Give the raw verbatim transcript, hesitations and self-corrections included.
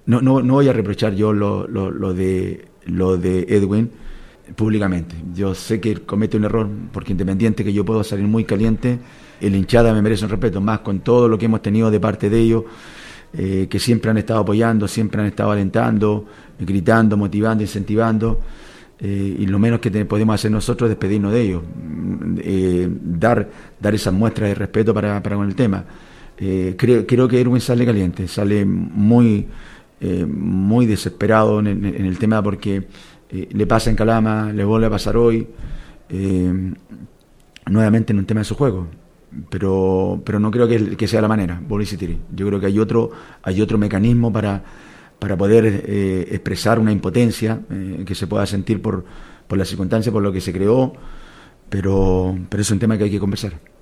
no, no, no voy a reprochar yo lo, lo, lo de lo de Edwin públicamente. Yo sé que comete un error, porque independiente que yo puedo salir muy caliente, el hinchada me merece un respeto, más con todo lo que hemos tenido de parte de ellos, eh, que siempre han estado apoyando, siempre han estado alentando, gritando, motivando, incentivando, eh, y lo menos que te, podemos hacer nosotros es despedirnos de ellos, eh, dar, dar esas muestras de respeto para, para con el tema. Eh, creo, creo que Erwin sale caliente, sale muy, eh, muy desesperado en el, en el tema, porque eh, le pasa en Calama, le vuelve a pasar hoy, eh, nuevamente en un tema de su juego. Pero pero no creo que, que sea la manera, vuelvo a insistir. Yo creo que hay otro hay otro mecanismo para para poder eh, expresar una impotencia eh, que se pueda sentir por por las circunstancias, por lo que se creó, pero pero es un tema que hay que conversar.